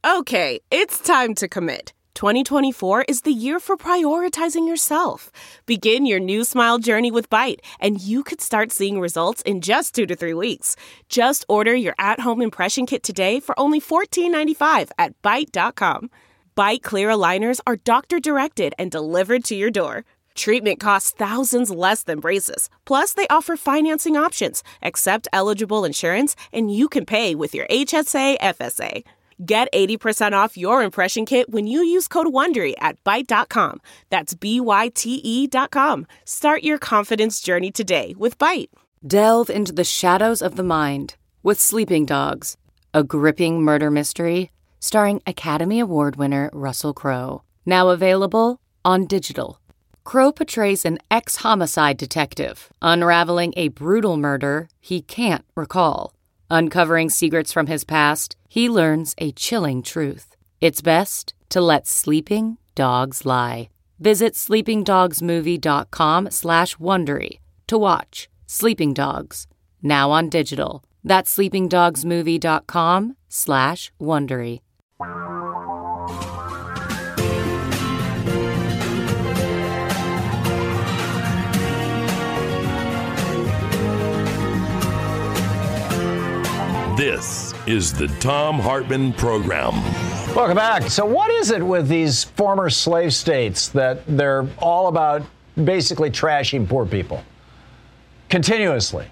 Okay, it's time to commit. 2024 is the year for prioritizing yourself. Begin your new smile journey with Byte, and you could start seeing results in just 2 to 3 weeks. Just order your at-home impression kit today for only $14.95 at Byte.com. Byte Clear aligners are doctor-directed and delivered to your door. Treatment costs thousands less than braces. Plus, they offer financing options, accept eligible insurance, and you can pay with your HSA, FSA. Get 80% off your impression kit when you use code WONDERY at Byte.com. That's BYTE.com. Start your confidence journey today with Byte. Delve into the shadows of the mind with Sleeping Dogs, a gripping murder mystery starring Academy Award winner Russell Crowe. Now available on digital. Crowe portrays an ex-homicide detective unraveling a brutal murder he can't recall. Uncovering secrets from his past, he learns a chilling truth. It's best to let sleeping dogs lie. Visit sleepingdogsmovie.com/Wondery to watch Sleeping Dogs, now on digital. That's sleepingdogsmovie.com/Wondery. This is the Thom Hartmann Program. Welcome back. So what is it with these former slave states that they're all about basically trashing poor people? Continuously.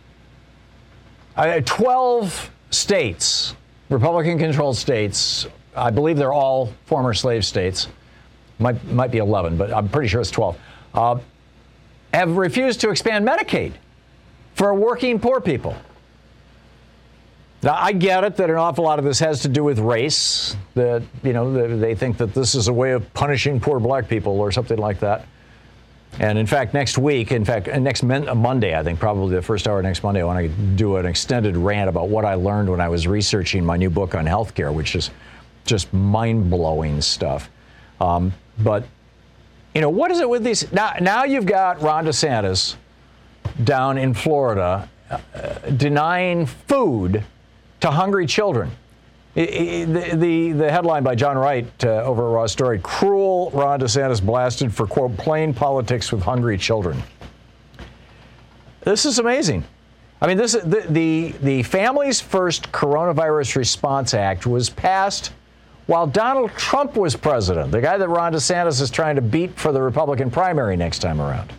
12 states, Republican-controlled states, I believe they're all former slave states, might be 11, but I'm pretty sure it's 12, have refused to expand Medicaid for working poor people. Now, I get it that an awful lot of this has to do with race, that, you know, they think that this is a way of punishing poor black people or something like that. And in fact, next Monday, I think probably the first hour next Monday, I want to do an extended rant about what I learned when I was researching my new book on healthcare, which is just mind-blowing stuff. But, you know, what is it with these? Now you've got Ron DeSantis down in Florida denying food to hungry children. The headline by John Wright over at Raw Story: cruel Ron DeSantis blasted for, quote, playing politics with hungry children. This is amazing. I mean, the Families First Coronavirus Response Act was passed while Donald Trump was president, the guy that Ron DeSantis is trying to beat for the Republican primary next time around.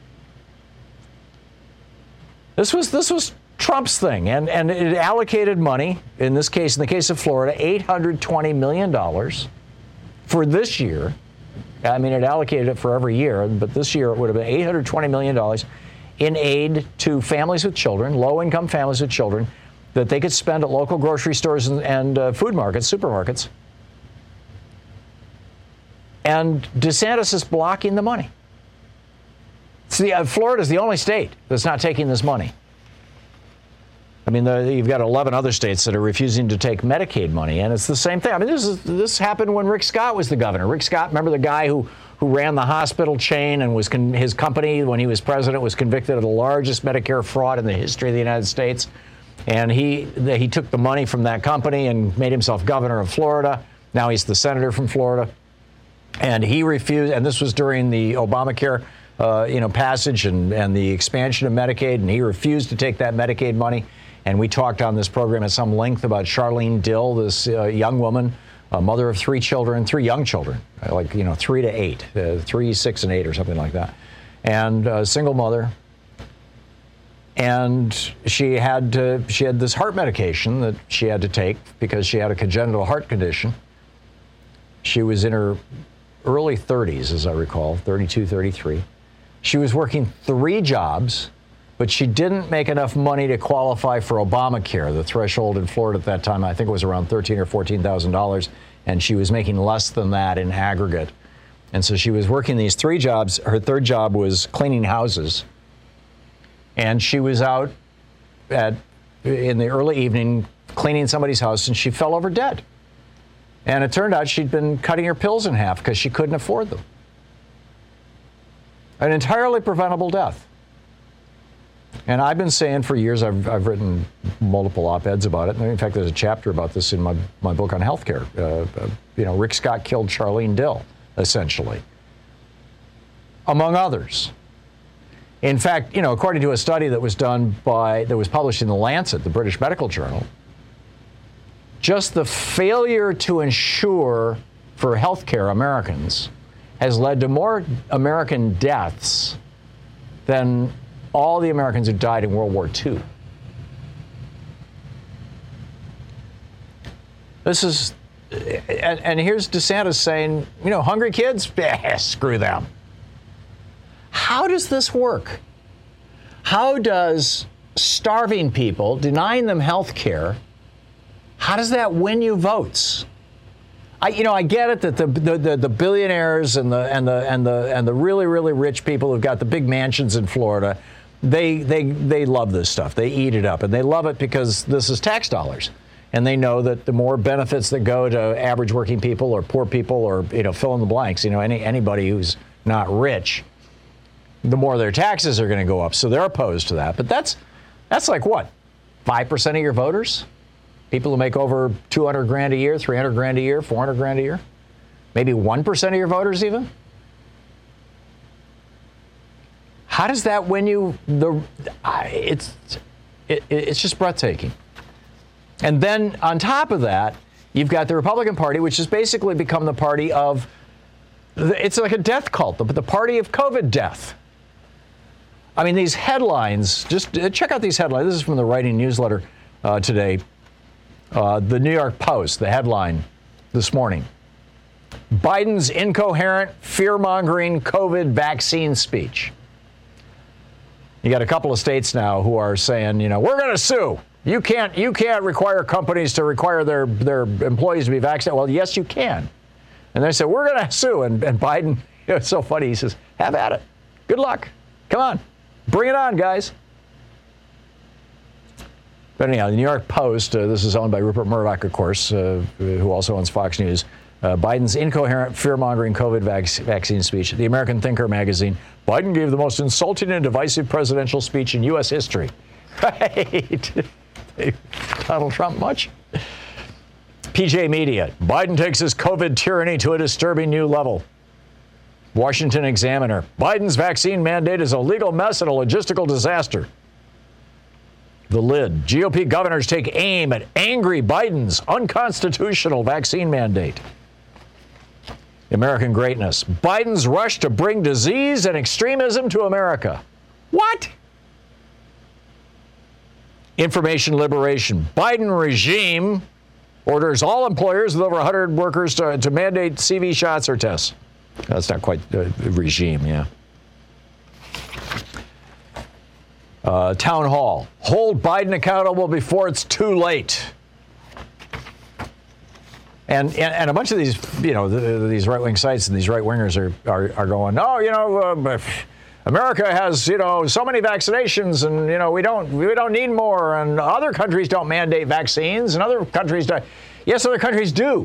This was Trump's thing, and it allocated money, in the case of Florida, $820 million for this year. I mean, it allocated it for every year, but this year it would have been $820 million in aid to families with children, low-income families with children, that they could spend at local grocery stores and food markets, supermarkets. And DeSantis is blocking the money. Florida's the only state that's not taking this money. I mean, you've got 11 other states that are refusing to take Medicaid money, and it's the same thing. I mean, this happened when Rick Scott was the governor. Rick Scott, remember the guy who ran the hospital chain and was his company, when he was president, was convicted of the largest Medicare fraud in the history of the United States. And he took the money from that company and made himself governor of Florida. Now he's the senator from Florida. And he refused, and this was during the Obamacare passage and the expansion of Medicaid, and he refused to take that Medicaid money. And we talked on this program at some length about Charlene Dill, this young woman, a mother of three young children, 3 to 8, 3, 6, and 8 or something like that, and a single mother. And she had this heart medication that she had to take because she had a congenital heart condition. She was in her early 30s, as I recall, 32, 33. She was working 3 jobs, but she didn't make enough money to qualify for Obamacare. The threshold in Florida at that time, I think it was around $13,000 or $14,000, and she was making less than that in aggregate. And so she was working these 3 jobs. Her third job was cleaning houses. And she was out in the early evening cleaning somebody's house, and she fell over dead. And it turned out she'd been cutting her pills in half because she couldn't afford them. An entirely preventable death. And I've been saying for years, I've written multiple op-eds about it. And in fact, there's a chapter about this in my book on healthcare. Rick Scott killed Charlene Dill, essentially, among others. In fact, according to a study that was published in The Lancet, the British Medical Journal, just the failure to insure for healthcare Americans has led to more American deaths than all the Americans who died in World War II. This is, and here's DeSantis saying, hungry kids? Screw them. How does this work? How does starving people, denying them health care, how does that win you votes? I get it that the billionaires and the really, really rich people who've got the big mansions in Florida, they love this stuff. They eat it up, and they love it because this is tax dollars. And they know that the more benefits that go to average working people or poor people or, fill in the blanks, anybody who's not rich, the more their taxes are going to go up. So they're opposed to that. But that's like what? 5% of your voters? People who make over 200 grand a year, 300 grand a year, 400 grand a year? Maybe 1% of your voters even? How does that win you? It's just breathtaking. And then on top of that, you've got the Republican Party, which has basically become the party of, it's like a death cult, the party of COVID death. I mean, these headlines, just check out these headlines. This is from the Writing Newsletter today. The New York Post, the headline this morning. Biden's incoherent, fear-mongering COVID vaccine speech. You got a couple of states now who are saying, we're going to sue. You can't require companies to require their employees to be vaccinated. Well, yes, you can. And they said, we're going to sue. And Biden, it's so funny. He says, have at it. Good luck. Come on. Bring it on, guys. But anyhow, the New York Post, this is owned by Rupert Murdoch, of course, who also owns Fox News. Biden's incoherent, fear-mongering COVID vaccine speech. The American Thinker magazine. Biden gave the most insulting and divisive presidential speech in U.S. history. Right. Donald Trump much? PJ Media. Biden takes his COVID tyranny to a disturbing new level. Washington Examiner. Biden's vaccine mandate is a legal mess and a logistical disaster. The Lid. GOP governors take aim at angry Biden's unconstitutional vaccine mandate. American Greatness. Biden's rush to bring disease and extremism to America. What? Information Liberation. Biden regime orders all employers with over 100 workers to mandate CV shots or tests. That's not quite the regime, yeah. Town Hall. Hold Biden accountable before it's too late. And a bunch of these, these right-wing sites and these right-wingers are going, America has, so many vaccinations, and we don't need more, and other countries don't mandate vaccines, and other countries don't. Yes, other countries do.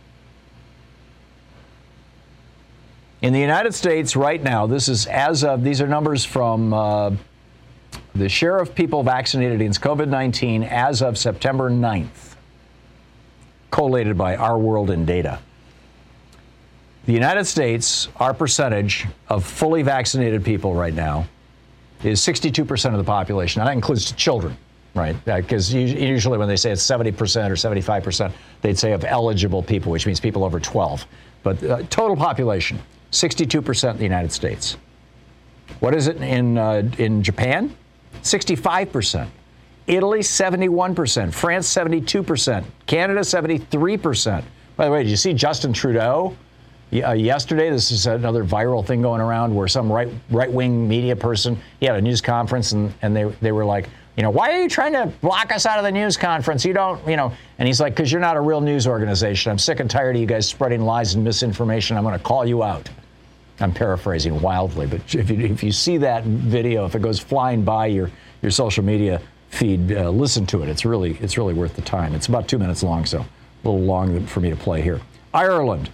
In the United States right now, these are numbers from the share of people vaccinated against COVID-19 as of September 9th, collated by Our World in Data. The United States, our percentage of fully vaccinated people right now is 62% of the population. And that includes children, right? Because usually when they say it's 70% or 75%, they'd say of eligible people, which means people over 12. But total population, 62% in the United States. What is it in Japan? 65%. Italy, 71%. France, 72%. Canada, 73%. By the way, did you see Justin Trudeau yesterday? This is another viral thing going around where some right-wing media person, he had a news conference and they were like, why are you trying to block us out of the news conference? You don't, and he's like, because you're not a real news organization. I'm sick and tired of you guys spreading lies and misinformation. I'm going to call you out. I'm paraphrasing wildly, but if you see that video, if it goes flying by your social media feed, listen to it. It's really worth the time. It's about 2 minutes long, so a little long for me to play here. Ireland,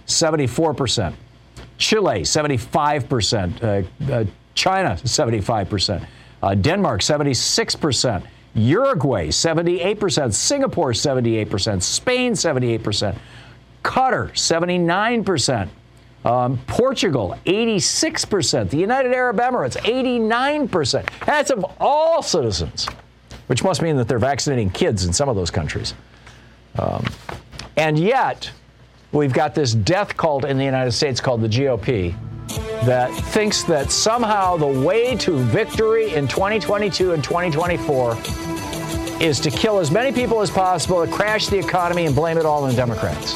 74%. Chile, 75%. China, 75%. Denmark, 76%. Uruguay, 78%. Singapore, 78%. Spain, 78%. Qatar, 79%. Portugal, 86%. The United Arab Emirates, 89%. That's of all citizens, which must mean that they're vaccinating kids in some of those countries. And yet, we've got this death cult in the United States called the GOP that thinks that somehow the way to victory in 2022 and 2024 is to kill as many people as possible, to crash the economy, and blame it all on the Democrats.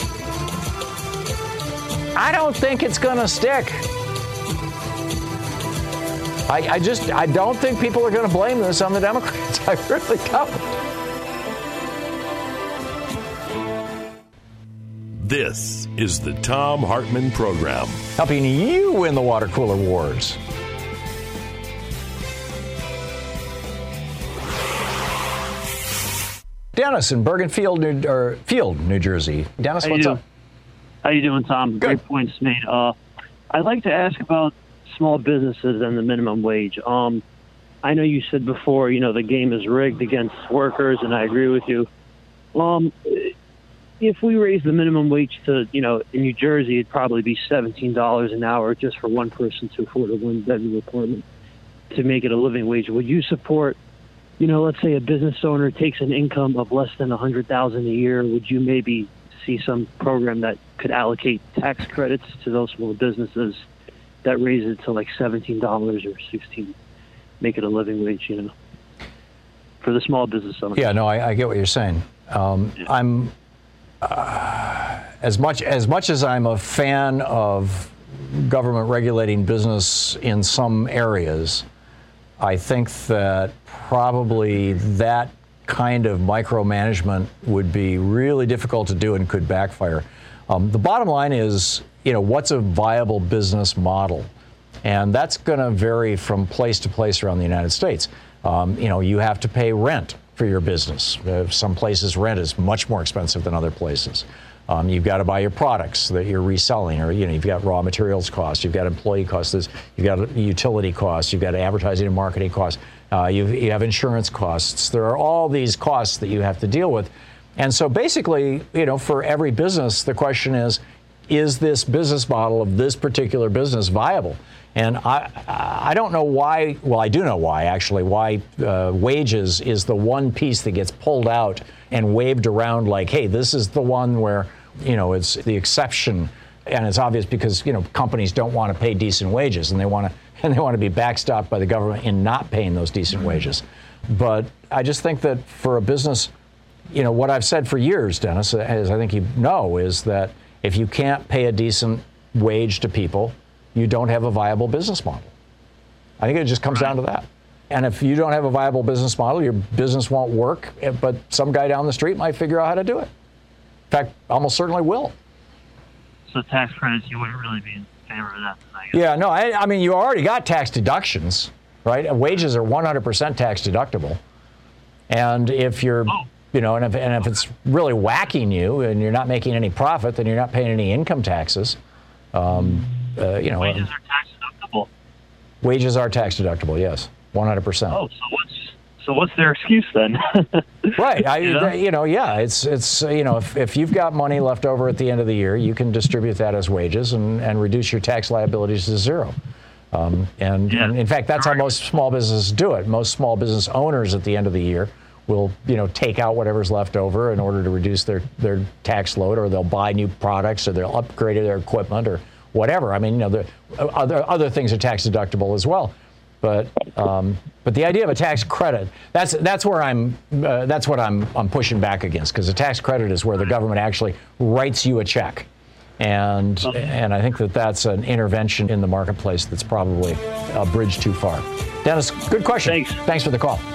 I don't think it's going to stick. I don't think people are going to blame this on the Democrats. I really don't. This is the Thom Hartmann Program. Helping you win the water cooler wars. Dennis in Bergenfield, New Jersey. Dennis, what's up? How you doing, Tom? Good. Great points made. I'd like to ask about small businesses and the minimum wage. I know you said before, the game is rigged against workers, and I agree with you. If we raise the minimum wage to, in New Jersey, it'd probably be $17 an hour just for one person to afford a one-bedroom apartment to make it a living wage. Would you support, let's say a business owner takes an income of less than $100,000 a year? Would you maybe see some program that could allocate tax credits to those small businesses that raise it to like $17 or $16, make it a living wage, for the small business owner? Yeah, no, I get what you're saying. I'm as much as I'm a fan of government regulating business in some areas, I think that probably that kind of micromanagement would be really difficult to do and could backfire. The bottom line is, what's a viable business model? And that's going to vary from place to place around the United States. You have to pay rent for your business. Some places rent is much more expensive than other places. You've got to buy your products that you're reselling, or you've got raw materials costs, you've got employee costs, you've got utility costs, you've got advertising and marketing costs, you have insurance costs. There are all these costs that you have to deal with. And so basically, for every business, the question is this business model of this particular business viable? And I don't know why, well, I do know why, actually, why wages is the one piece that gets pulled out and waved around like, hey, this is the one where, it's the exception. And it's obvious because, companies don't want to pay decent wages, and they want to be backstopped by the government in not paying those decent wages. But I just think that for a business, what I've said for years, Dennis, as I think you know, is that if you can't pay a decent wage to people, you don't have a viable business model. I think it just comes down to that. And if you don't have a viable business model, your business won't work, but some guy down the street might figure out how to do it. In fact, almost certainly will. So tax credits, you wouldn't really be in favor of that, I guess. Yeah, no, I mean, you already got tax deductions, right? Wages are 100% tax deductible. And if you're, and if it's really whacking you and you're not making any profit, then you're not paying any income taxes. Wages are tax deductible. Wages are tax deductible, yes, 100%. Oh, so what's their excuse then? Right. If you've got money left over at the end of the year, you can distribute that as wages and reduce your tax liabilities to zero. And in fact, that's how most small businesses do it. Most small business owners at the end of the year will, take out whatever's left over in order to reduce their tax load, or they'll buy new products, or they'll upgrade their equipment, or whatever. I mean, the other things are tax deductible as well. But the idea of a tax credit, that's what I'm pushing back against, because a tax credit is where the government actually writes you a check. And I think that's an intervention in the marketplace that's probably a bridge too far. Dennis, good question. Thanks for the call.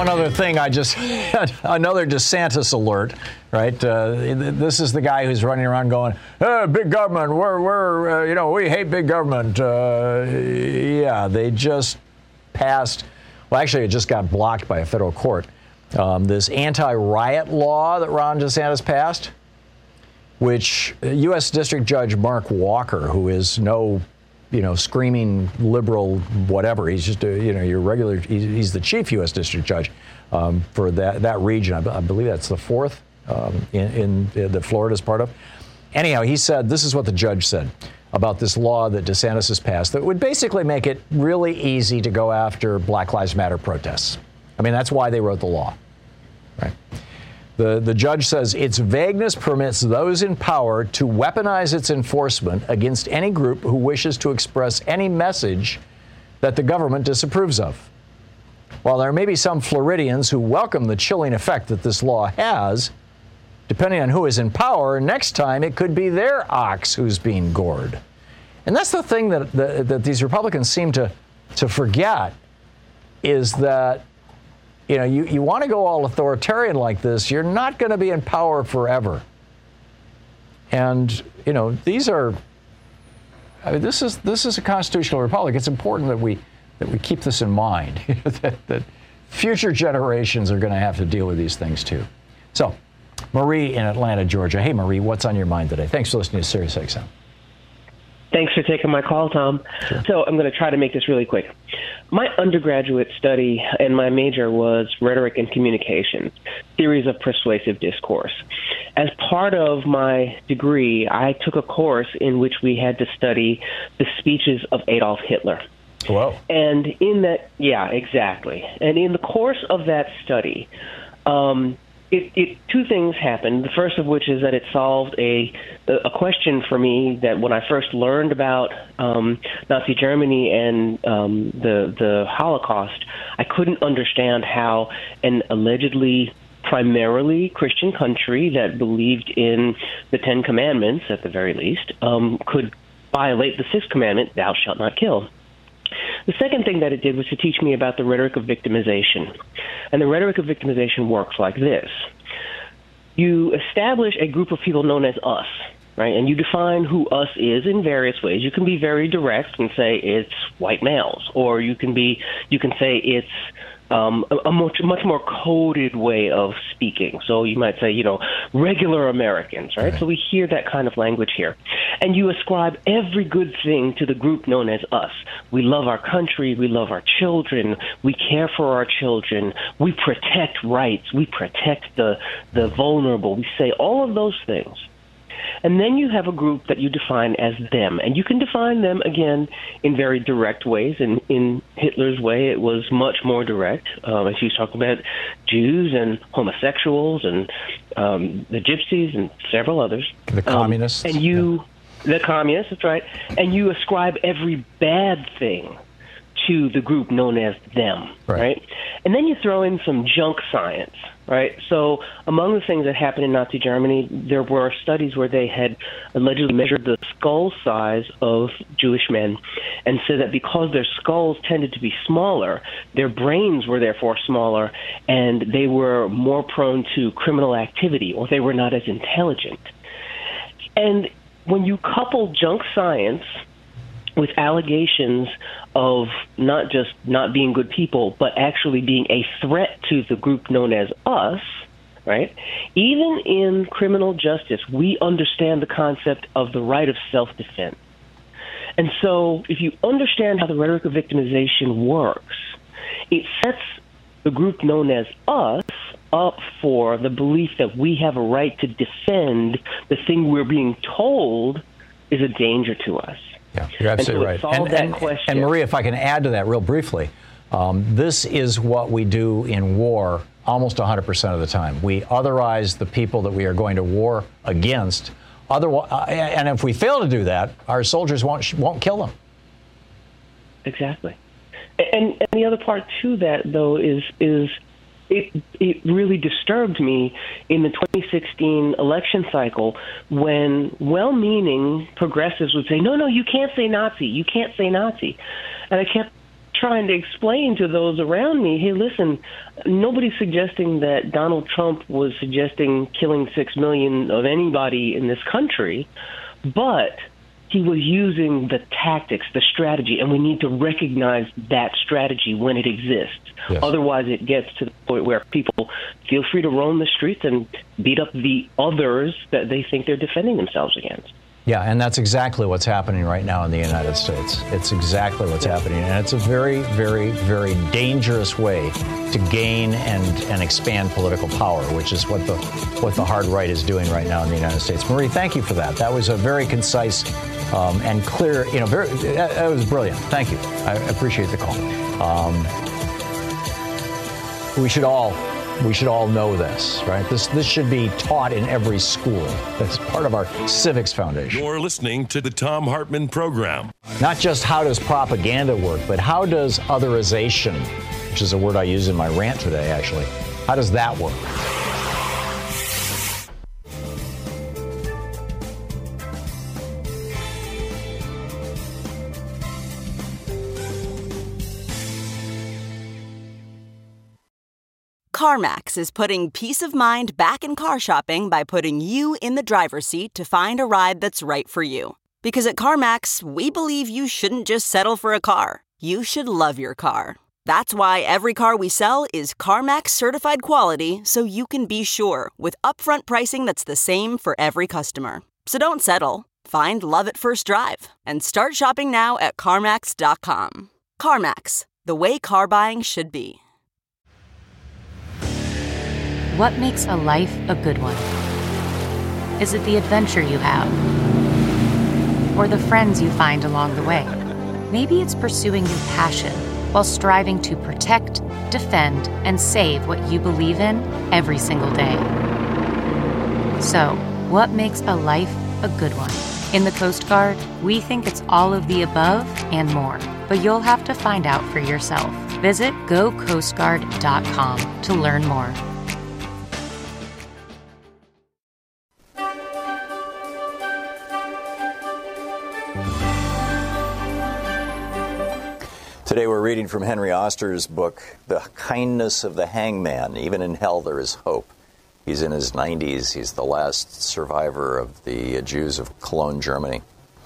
one other thing, I just had another DeSantis alert, right? This is the guy who's running around going, hey, big government, we hate big government. Yeah, they just passed, well, actually, it just got blocked by a federal court. This anti-riot law that Ron DeSantis passed, which U.S. District Judge Mark Walker, who is no screaming liberal, whatever. He's just your regular. He's the chief U.S. District Judge for that region. I believe that's the fourth in that Florida's part of. Anyhow, he said this is what the judge said about this law that DeSantis has passed that would basically make it really easy to go after Black Lives Matter protests. I mean, that's why they wrote the law, right? The judge says its vagueness permits those in power to weaponize its enforcement against any group who wishes to express any message that the government disapproves of. While there may be some Floridians who welcome the chilling effect that this law has, depending on who is in power, next time it could be their ox who's being gored. And that's the thing that these Republicans seem to forget, is that you want to go all authoritarian like this, you're not going to be in power forever. And, this is a constitutional republic. It's important that we keep this in mind, that future generations are going to have to deal with these things too. So, Marie in Atlanta, Georgia. Hey, Marie, what's on your mind today? Thanks for listening to Sirius XM. Thanks for taking my call, Tom. Sure. So I'm going to try to make this really quick. My undergraduate study and my major was rhetoric and communication, theories of persuasive discourse. As part of my degree, I took a course in which we had to study the speeches of Adolf Hitler. Whoa. And in that, yeah, exactly. And in the course of that study, two things happened. The first of which is that it solved a question for me that when I first learned about Nazi Germany and the Holocaust, I couldn't understand how an allegedly primarily Christian country that believed in the Ten Commandments, at the very least, could violate the Sixth Commandment, thou shalt not kill. The second thing that it did was to teach me about the rhetoric of victimization. And the rhetoric of victimization works like this. You establish a group of people known as us, right? And you define who us is in various ways. You can be very direct and say it's white males, or you can say it's a much more coded way of speaking. So you might say, regular Americans, right? So we hear that kind of language here. And you ascribe every good thing to the group known as us. We love our country. We love our children. We care for our children. We protect rights. We protect the vulnerable. We say all of those things. And then you have a group that you define as them. And you can define them, again, in very direct ways. And in Hitler's way, it was much more direct. As he was talking about Jews and homosexuals and the gypsies and several others. The communists. The communists, that's right. And you ascribe every bad thing to the group known as them, right? And then you throw in some junk science, right? So among the things that happened in Nazi Germany, there were studies where they had allegedly measured the skull size of Jewish men and said that because their skulls tended to be smaller, their brains were therefore smaller, and they were more prone to criminal activity, or they were not as intelligent. And when you couple junk science with allegations of not just not being good people, but actually being a threat to the group known as us, right? Even in criminal justice, we understand the concept of the right of self-defense. And so if you understand how the rhetoric of victimization works, it sets the group known as us up for the belief that we have a right to defend the thing we're being told is a danger to us. Yeah, you're absolutely right. And Marie, if I can add to that real briefly, this is what we do in war almost 100% of the time. We otherize the people that we are going to war against. And if we fail to do that, our soldiers won't kill them. Exactly. And the other part to that, though, is it really disturbed me in the 2016 election cycle when well-meaning progressives would say, no, you can't say Nazi. You can't say Nazi. And I kept trying to explain to those around me, hey, listen, nobody's suggesting that Donald Trump was suggesting killing 6 million of anybody in this country, but he was using the tactics, the strategy, and we need to recognize that strategy when it exists. Yes. Otherwise, it gets to the point where people feel free to roam the streets and beat up the others that they think they're defending themselves against. Yeah, and that's exactly what's happening right now in the United States. It's exactly what's happening, and it's a very, very, very dangerous way to gain and expand political power, which is what the hard right is doing right now in the United States. Marie, thank you for that. That was a very concise and clear. That was brilliant. Thank you. I appreciate the call. We should all know this, right? This should be taught in every school. That's part of our civics foundation. You're listening to the Thom Hartmann Program. Not just how does propaganda work, but how does otherization, which is a word I use in my rant today, actually, how does that work? CarMax is putting peace of mind back in car shopping by putting you in the driver's seat to find a ride that's right for you. Because at CarMax, we believe you shouldn't just settle for a car. You should love your car. That's why every car we sell is CarMax certified quality, so you can be sure with upfront pricing that's the same for every customer. So don't settle. Find love at first drive and start shopping now at CarMax.com. CarMax, the way car buying should be. What makes a life a good one? Is it the adventure you have? Or the friends you find along the way? Maybe it's pursuing your passion while striving to protect, defend, and save what you believe in every single day. So, what makes a life a good one? In the Coast Guard, we think it's all of the above and more, but you'll have to find out for yourself. Visit GoCoastGuard.com to learn more. Today we're reading from Henry Oster's book, The Kindness of the Hangman. Even in hell there is hope. He's in his 90s. He's the last survivor of the Jews of Cologne, Germany.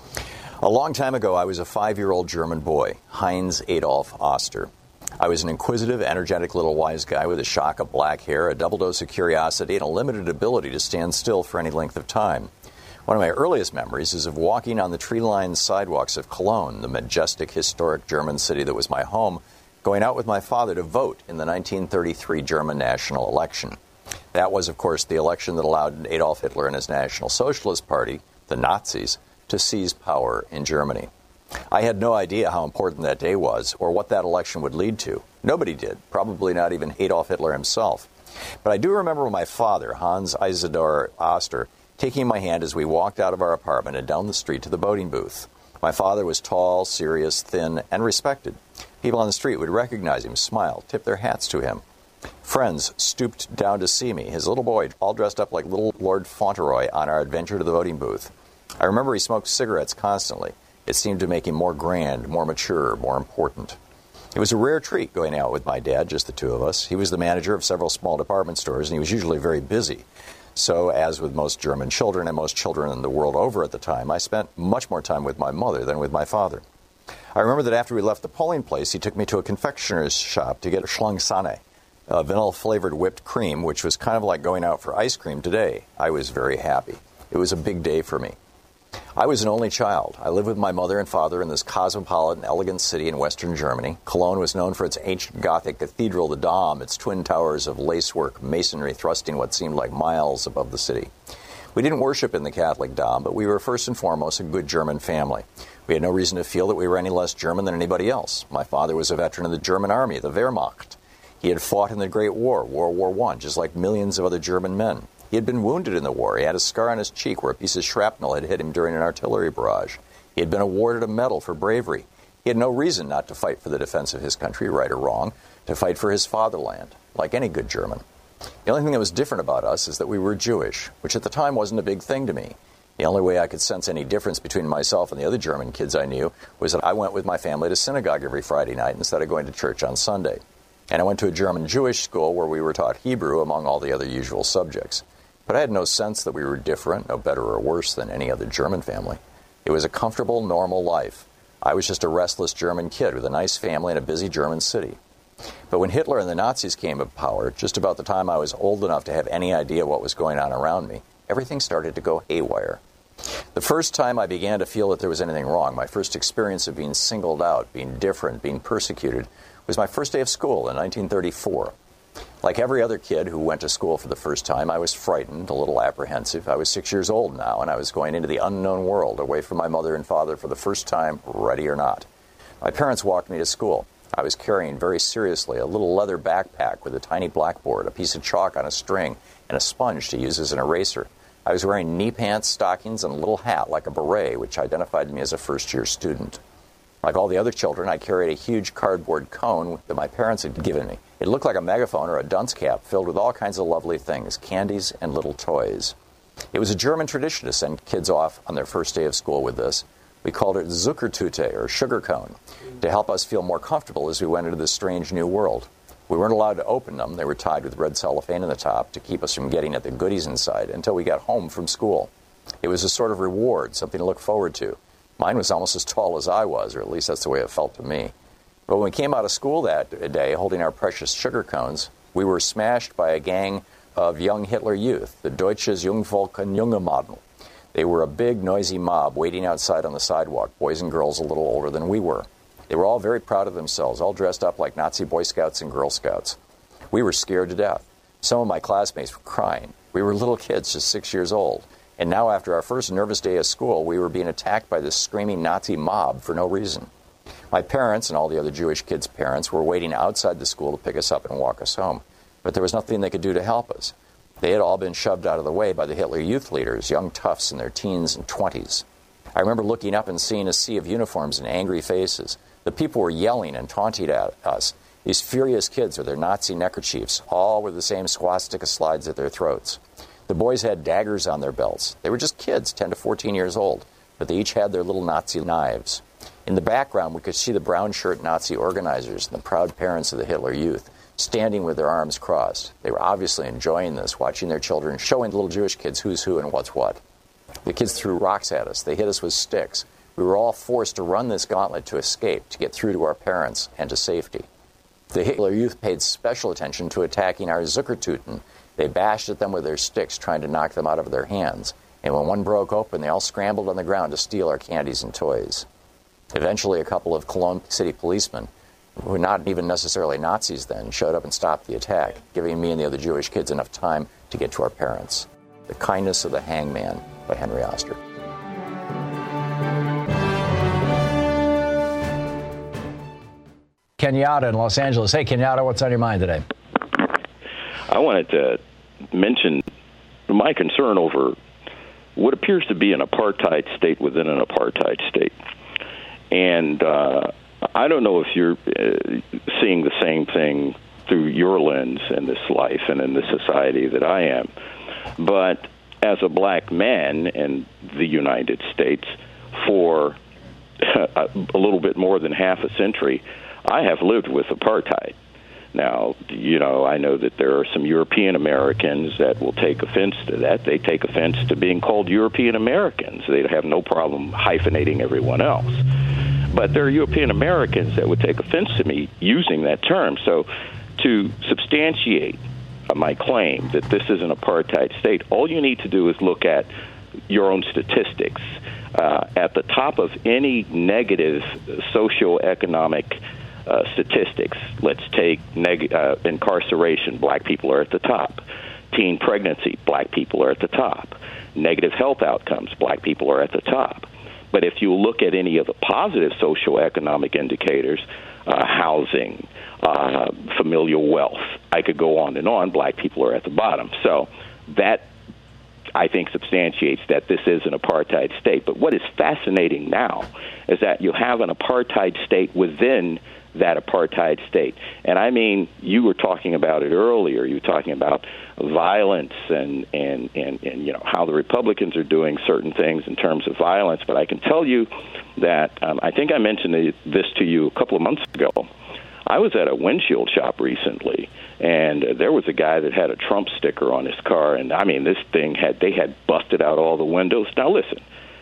A long time ago, I was a 5-year-old German boy, Heinz Adolf Oster. I was an inquisitive, energetic little wise guy with a shock of black hair, a double dose of curiosity, and a limited ability to stand still for any length of time. One of my earliest memories is of walking on the tree-lined sidewalks of Cologne, the majestic, historic German city that was my home, going out with my father to vote in the 1933 German national election. That was, of course, the election that allowed Adolf Hitler and his National Socialist Party, the Nazis, to seize power in Germany. I had no idea how important that day was or what that election would lead to. Nobody did, probably not even Adolf Hitler himself. But I do remember my father, Hans Isidor Oster, taking my hand as we walked out of our apartment and down the street to the voting booth. My father was tall, serious, thin, and respected. People on the street would recognize him, smile, tip their hats to him. Friends stooped down to see me, his little boy, all dressed up like little Lord Fauntleroy on our adventure to the voting booth. I remember he smoked cigarettes constantly. It seemed to make him more grand, more mature, more important. It was a rare treat going out with my dad, just the two of us. He was the manager of several small department stores, and he was usually very busy. So, as with most German children and most children in the world over at the time, I spent much more time with my mother than with my father. I remember that after we left the polling place, he took me to a confectioner's shop to get a Schlagsahne, a vanilla-flavored whipped cream, which was kind of like going out for ice cream today. I was very happy. It was a big day for me. I was an only child. I lived with my mother and father in this cosmopolitan, elegant city in western Germany. Cologne was known for its ancient Gothic cathedral, the Dom, its twin towers of lacework masonry thrusting what seemed like miles above the city. We didn't worship in the Catholic Dom, but we were first and foremost a good German family. We had no reason to feel that we were any less German than anybody else. My father was a veteran of the German army, the Wehrmacht. He had fought in the Great War, World War I, just like millions of other German men. He had been wounded in the war. He had a scar on his cheek where a piece of shrapnel had hit him during an artillery barrage. He had been awarded a medal for bravery. He had no reason not to fight for the defense of his country, right or wrong, to fight for his fatherland, like any good German. The only thing that was different about us is that we were Jewish, which at the time wasn't a big thing to me. The only way I could sense any difference between myself and the other German kids I knew was that I went with my family to synagogue every Friday night instead of going to church on Sunday. And I went to a German Jewish school where we were taught Hebrew among all the other usual subjects. But I had no sense that we were different, no better or worse than any other German family. It was a comfortable, normal life. I was just a restless German kid with a nice family in a busy German city. But when Hitler and the Nazis came to power, just about the time I was old enough to have any idea what was going on around me, everything started to go haywire. The first time I began to feel that there was anything wrong, my first experience of being singled out, being different, being persecuted, was my first day of school in 1934. Like every other kid who went to school for the first time, I was frightened, a little apprehensive. I was 6 years old now, and I was going into the unknown world, away from my mother and father for the first time, ready or not. My parents walked me to school. I was carrying very seriously a little leather backpack with a tiny blackboard, a piece of chalk on a string, and a sponge to use as an eraser. I was wearing knee pants, stockings, and a little hat like a beret, which identified me as a first-year student. Like all the other children, I carried a huge cardboard cone that my parents had given me. It looked like a megaphone or a dunce cap filled with all kinds of lovely things, candies and little toys. It was a German tradition to send kids off on their first day of school with this. We called it Zuckertüte, or sugar cone, to help us feel more comfortable as we went into this strange new world. We weren't allowed to open them. They were tied with red cellophane in the top to keep us from getting at the goodies inside until we got home from school. It was a sort of reward, something to look forward to. Mine was almost as tall as I was, or at least that's the way it felt to me. But when we came out of school that day holding our precious sugar cones, we were smashed by a gang of young Hitler youth, the Deutsches Jungvolk und Junge Madel. They were a big, noisy mob waiting outside on the sidewalk, boys and girls a little older than we were. They were all very proud of themselves, all dressed up like Nazi Boy Scouts and Girl Scouts. We were scared to death. Some of my classmates were crying. We were little kids, just 6 years old. And now, after our first nervous day of school, we were being attacked by this screaming Nazi mob for no reason. My parents and all the other Jewish kids' parents were waiting outside the school to pick us up and walk us home. But there was nothing they could do to help us. They had all been shoved out of the way by the Hitler Youth leaders, young toughs in their teens and 20s. I remember looking up and seeing a sea of uniforms and angry faces. The people were yelling and taunting at us. These furious kids with their Nazi neckerchiefs, all with the same swastika slides at their throats. The boys had daggers on their belts. They were just kids, 10 to 14 years old, but they each had their little Nazi knives. In the background, we could see the brown shirt Nazi organizers and the proud parents of the Hitler Youth standing with their arms crossed. They were obviously enjoying this, watching their children showing little Jewish kids who's who and what's what. The kids threw rocks at us. They hit us with sticks. We were all forced to run this gauntlet to escape, to get through to our parents and to safety. The Hitler Youth paid special attention to attacking our Zuckertüten. They bashed at them with their sticks, trying to knock them out of their hands. And when one broke open, they all scrambled on the ground to steal our candies and toys. Eventually, a couple of Cologne city policemen, who were not even necessarily Nazis then, showed up and stopped the attack, giving me and the other Jewish kids enough time to get to our parents. The Kindness of the Hangman by Henry Oster. Kenyatta in Los Angeles. Hey, Kenyatta, what's on your mind today? I wanted to mention my concern over what appears to be an apartheid state within an apartheid state. And I don't know if you're seeing the same thing through your lens in this life and in the society that I am. But as a black man in the United States for a little bit more than half a century, I have lived with apartheid. Now, you know, I know that there are some European Americans that will take offense to that. They take offense to being called European Americans. They have no problem hyphenating everyone else. But there are European Americans that would take offense to me using that term. So to substantiate my claim that this is an apartheid state, all you need to do is look at your own statistics. At the top of any negative socioeconomic statistics, let's take incarceration, black people are at the top. Teen pregnancy, black people are at the top. Negative health outcomes, black people are at the top. But if you look at any of the positive socioeconomic indicators, housing, familial wealth, I could go on, black people are at the bottom. So that, I think, substantiates that this is an apartheid state. But what is fascinating now is that you have an apartheid state within that apartheid state. And I mean, you were talking about it earlier. You were talking about violence and you know, how the Republicans are doing certain things in terms of violence. But I can tell you that I think I mentioned this to you a couple of months ago. I was at a windshield shop recently, and there was a guy that had a Trump sticker on his car, and I mean, this thing they had busted out all the windows. Now listen,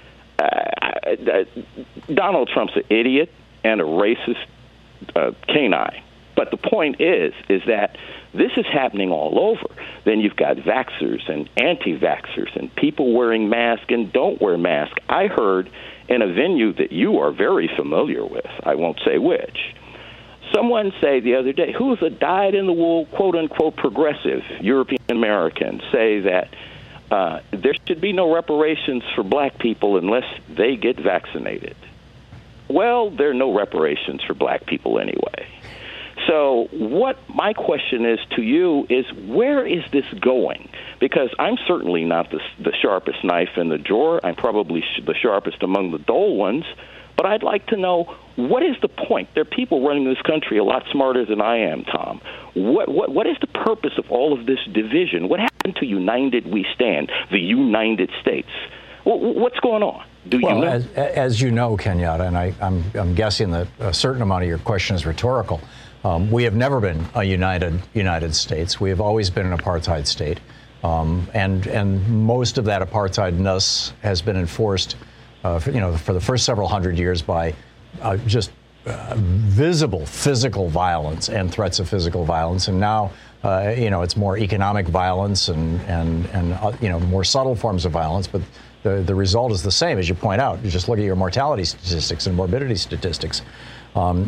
Donald Trump's an idiot and a racist canine. But the point is that this is happening all over. Then you've got vaxxers and anti-vaxxers and people wearing masks and don't wear masks. I heard in a venue that you are very familiar with, I won't say which, someone say the other day, who's a dyed-in-the-wool, quote-unquote, progressive European American, say that there should be no reparations for black people unless they get vaccinated. Well, there are no reparations for black people anyway. So what my question is to you is, where is this going? Because I'm certainly not the sharpest knife in the drawer. I'm probably the sharpest among the dull ones. But I'd like to know, what is the point? There are people running this country a lot smarter than I am, Tom. What is the purpose of all of this division? What happened to United We Stand, the United States? What's going on? Do you know? As you know, Kenyatta, and I'm guessing that a certain amount of your question is rhetorical. We have never been a United States. We have always been an apartheid state, and most of that apartheidness has been enforced, for the first several hundred years by just visible physical violence and threats of physical violence, and now it's more economic violence and more subtle forms of violence, but the result is the same, as you point out. You just look at your mortality statistics and morbidity statistics. I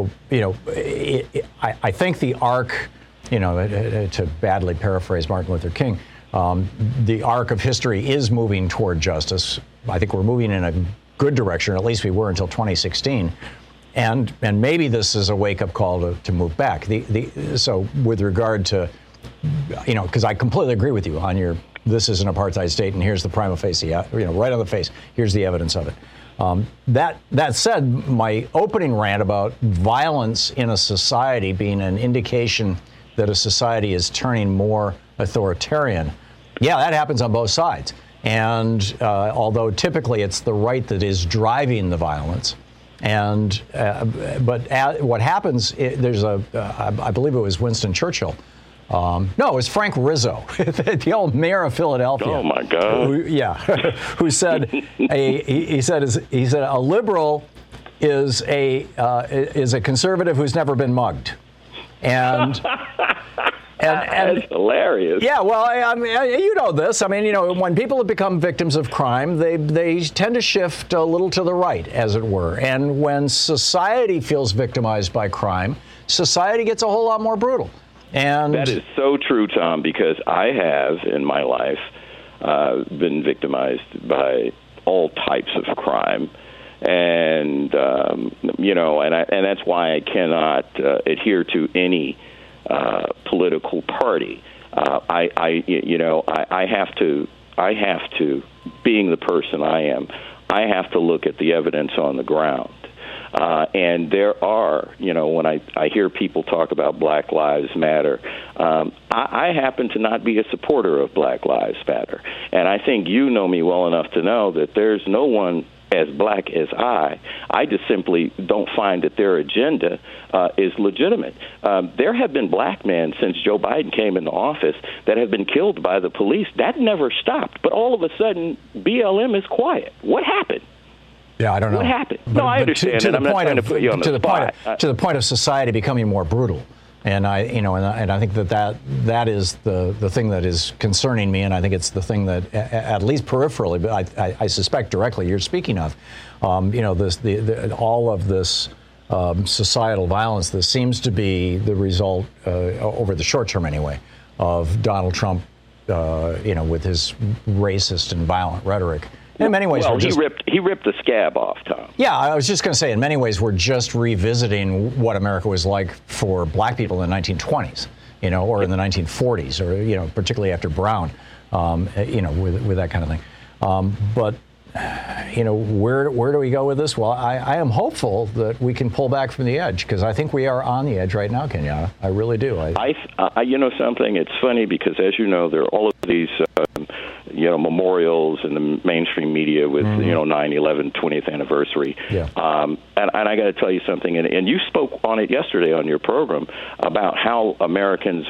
think the arc, to badly paraphrase Martin Luther King, the arc of history is moving toward justice. I think we're moving in a good direction, or at least we were until 2016. And maybe this is a wake-up call to move back. So with regard to, because I completely agree with you on your, this is an apartheid state, and here's the prima facie, right on the face, here's the evidence of it. That said, my opening rant about violence in a society being an indication that a society is turning more authoritarian, yeah, that happens on both sides. And although typically it's the right that is driving the violence, but what happens, I believe it was Winston Churchill. No, it was Frank Rizzo, the old mayor of Philadelphia. Oh my God! Who said he said a liberal is a conservative who's never been mugged, and that's hilarious. Yeah, well, I mean, you know this. I mean, when people have become victims of crime, they tend to shift a little to the right, as it were. And when society feels victimized by crime, society gets a whole lot more brutal. And that is so true, Tom, because I have in my life been victimized by all types of crime, and and that's why I cannot adhere to any political party. I have to, being the person I am, I have to look at the evidence on the ground. And there are, when I hear people talk about Black Lives Matter, I happen to not be a supporter of Black Lives Matter. And I think you know me well enough to know that there's no one as black as I just simply don't find that their agenda is legitimate. There have been black men since Joe Biden came into office that have been killed by the police. That never stopped. But all of a sudden, BLM is quiet. What happened? Yeah, I don't know. What happened? No, I understand. I'm not trying to put you on the spot. To the point of society becoming more brutal. And I think that is the thing that is concerning me, and I think it's the thing that, at least peripherally, but I suspect directly, you're speaking of. All of this societal violence. This seems to be the result, over the short term anyway, of Donald Trump, with his racist and violent rhetoric. In many ways, he ripped the scab off, Tom. Yeah, I was just going to say, in many ways, we're just revisiting what America was like for black people in the 1920s, or in the 1940s, or particularly after Brown, with that kind of thing. But where do we go with this? Well, I am hopeful that we can pull back from the edge, because I think we are on the edge right now, Kenyatta. I really do. Something. It's funny because, as you know, there are all of these memorials in the mainstream media with 9/11 20th anniversary. Yeah. And I got to tell you something. And you spoke on it yesterday on your program about how Americans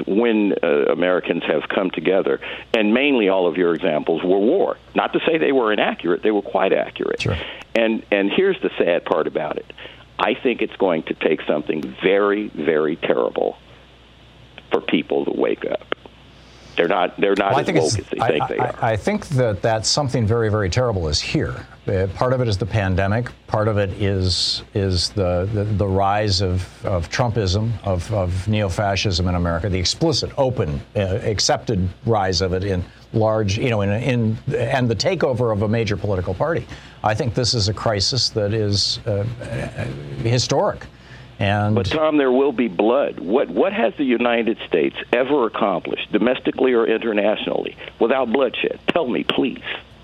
have come together, and mainly all of your examples were war. Not to say they were inaccurate; they were quite accurate. Sure. And here's the sad part about it. I think it's going to take something very, very terrible for people to wake up. They're not as woke as they think they are. I think that something very, very terrible is here. Part of it is the pandemic. Part of it is the rise of Trumpism, of neo-fascism in America, the explicit, open, accepted rise of it in large, and the takeover of a major political party. I think this is a crisis that is historic. But Tom, there will be blood. What has the United States ever accomplished, domestically or internationally, without bloodshed? Tell me, please.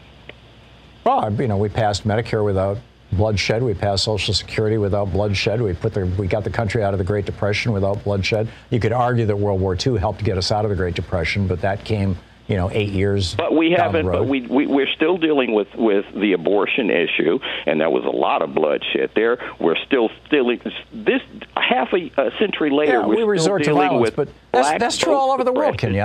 Well, we passed Medicare without bloodshed. We passed Social Security without bloodshed. We got the country out of the Great Depression without bloodshed. You could argue that World War II helped get us out of the Great Depression, but that came 8 years. But we down haven't. The road. But we're still dealing with the abortion issue, and there was a lot of bloodshed there. We're still this half a century later. Yeah, we resort to violence, but that's true all over the world, Kenya.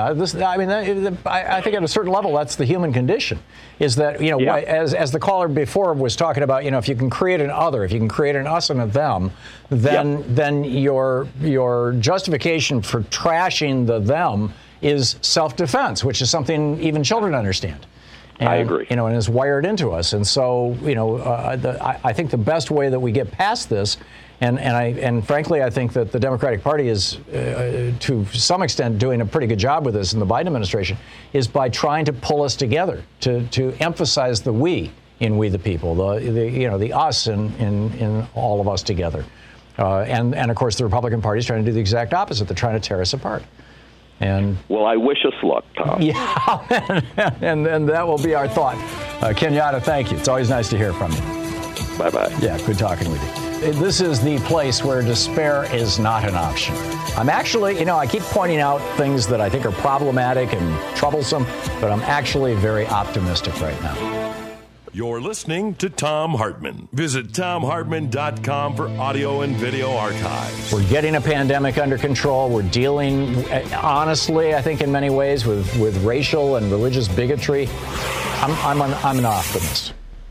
I think at a certain level, that's the human condition. Is that as the caller before was talking about, if you can create an other, if you can create an us and a them, then your justification for trashing the them is self-defense, which is something even children understand. And, I agree. And is wired into us. And so, I think the best way that we get past this, and frankly, I think that the Democratic Party is, to some extent, doing a pretty good job with this in the Biden administration, is by trying to pull us together, to emphasize the we in We the People, the us in all of us together. And of course, the Republican Party is trying to do the exact opposite. They're trying to tear us apart. Well, I wish us luck, Tom. Yeah, and that will be our thought. Kenyatta, thank you. It's always nice to hear from you. Bye-bye. Yeah, good talking with you. This is the place where despair is not an option. I'm actually, I keep pointing out things that I think are problematic and troublesome, but I'm actually very optimistic right now. You're listening to Thom Hartmann. Visit ThomHartmann.com for audio and video archives. We're getting a pandemic under control. We're dealing, honestly, I think in many ways, with racial and religious bigotry. I'm an optimist.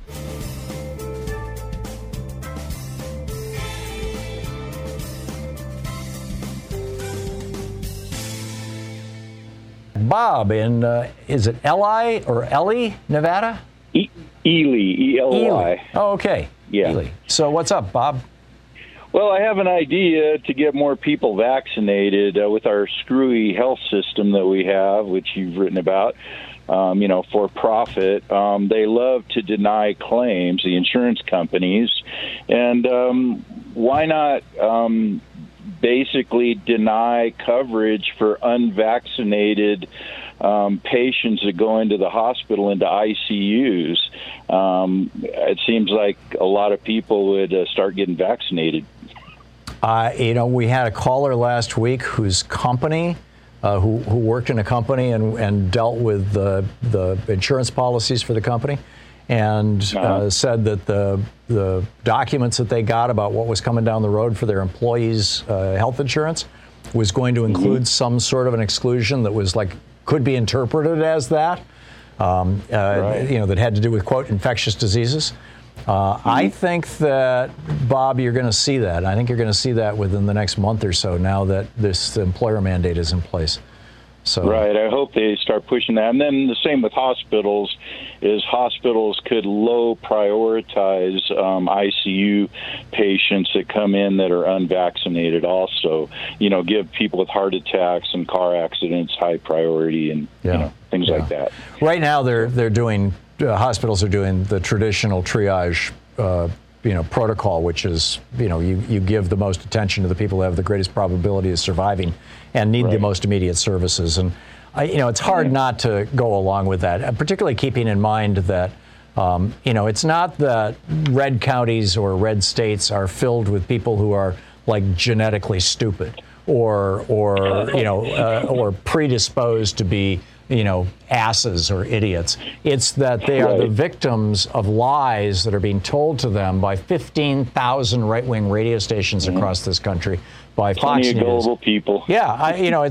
Bob in, is it Eli or Ellie, Nevada? Ely, E-L-Y. Oh, okay. Yeah. Ely. So what's up, Bob? Well, I have an idea to get more people vaccinated with our screwy health system that we have, which you've written about, for profit. They love to deny claims, the insurance companies. And why not basically deny coverage for unvaccinated patients that go into the hospital, into ICUs? It seems like a lot of people would start getting vaccinated. We had a caller last week whose company, who worked in a company and dealt with the insurance policies for the company, and said that the documents that they got about what was coming down the road for their employees' health insurance was going to include some sort of an exclusion that was could be interpreted as that, that had to do with, quote, infectious diseases. I think that, Bob, you're going to see that. I think you're going to see that within the next month or so now that this employer mandate is in place. So. Right. I hope they start pushing that. And then the same with hospitals, is hospitals could low prioritize ICU patients that come in that are unvaccinated also. Give people with heart attacks and car accidents high priority and things like that. Right now they're doing, hospitals are doing the traditional triage protocol, which is, you give the most attention to the people who have the greatest probability of surviving and need the most immediate services. And, it's hard not to go along with that, particularly keeping in mind that It's not that red counties or red states are filled with people who are like genetically stupid or predisposed to be, asses or idiots. It's that they are the victims of lies that are being told to them by 15,000 right-wing radio stations across this country, by Fox News. Plenty of gullible people. Yeah,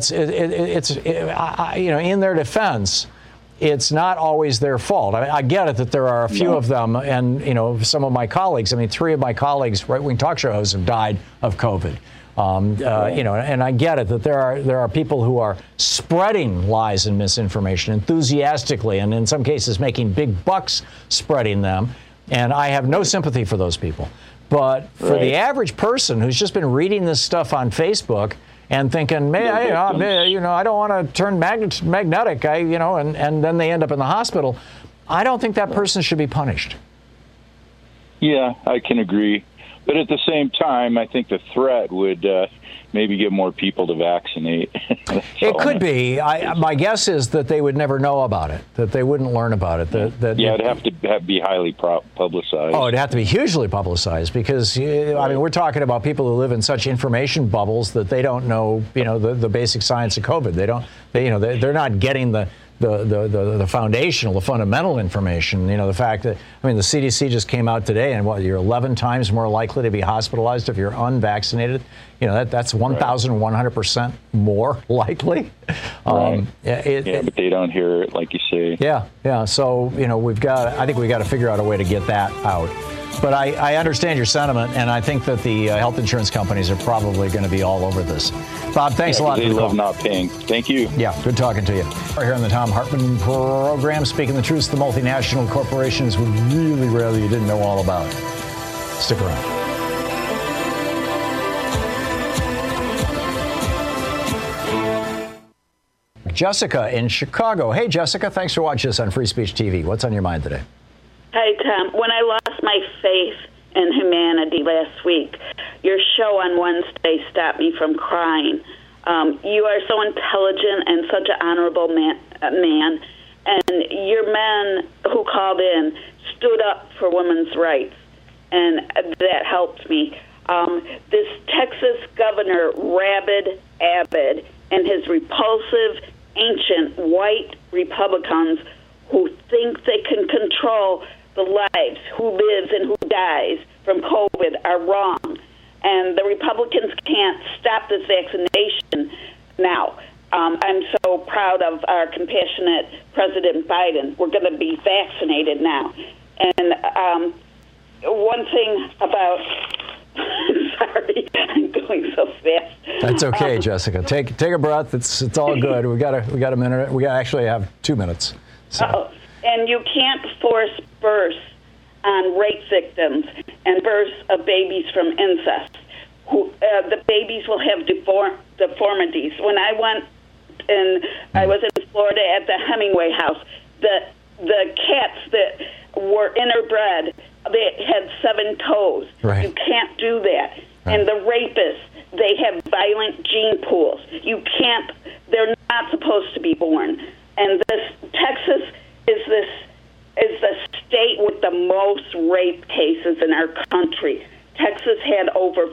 in their defense, it's not always their fault. I get it that there are a few of them, and some of my colleagues. 3 of my colleagues, right-wing talk show hosts, have died of COVID. And I get it that there are people who are spreading lies and misinformation enthusiastically, and in some cases making big bucks spreading them. And I have no sympathy for those people. But for the average person who's just been reading this stuff on Facebook and thinking, I don't want to turn magnetic, and then they end up in the hospital, I don't think that person should be punished. Yeah, I can agree. But at the same time, I think the threat would maybe get more people to vaccinate. It could be. My guess is that they would never know about it, that they wouldn't learn about it. It'd have to be highly publicized. Oh, it'd have to be hugely publicized because, we're talking about people who live in such information bubbles that they don't know, the basic science of COVID. They're not getting the foundational, the fundamental information, the fact that, the CDC just came out today and you're 11 times more likely to be hospitalized if you're unvaccinated. That's 1,100% more likely. Right. But they don't hear it, like you say. Yeah. So, I think we've got to figure out a way to get that out. But I understand your sentiment, and I think that the health insurance companies are probably going to be all over this. Bob, thanks a lot. They love not paying. Thank you. Yeah, good talking to you. We're here on the Thom Hartmann program, speaking the truth to multinational corporations would really rather you didn't know all about. Stick around. Jessica in Chicago. Hey, Jessica, thanks for watching us on Free Speech TV. What's on your mind today? Hi, Tom. When I lost my faith in humanity last week, your show on Wednesday stopped me from crying. You are so intelligent and such an honorable man, and your men who called in stood up for women's rights, and that helped me. This Texas governor, Rabid Abbott, and his repulsive, ancient white Republicans who think they can control the lives, who lives and who dies from COVID, are wrong. And the Republicans can't stop this vaccination now. I'm so proud of our compassionate President Biden. We're going to be vaccinated now. And one thing about... Sorry, I'm going so fast. That's okay, Jessica. Take a breath. It's all good. We got a minute. We actually have 2 minutes. So. And you can't force births on rape victims and births of babies from incest. The babies will have deformities. When I went and I was in Florida at the Hemingway house, the cats that were interbred, they had 7 toes. Right. You can't do that. Right. And the rapists, they have violent gene pools. They're not supposed to be born. And Texas is the state with the most rape cases in our country. Texas had over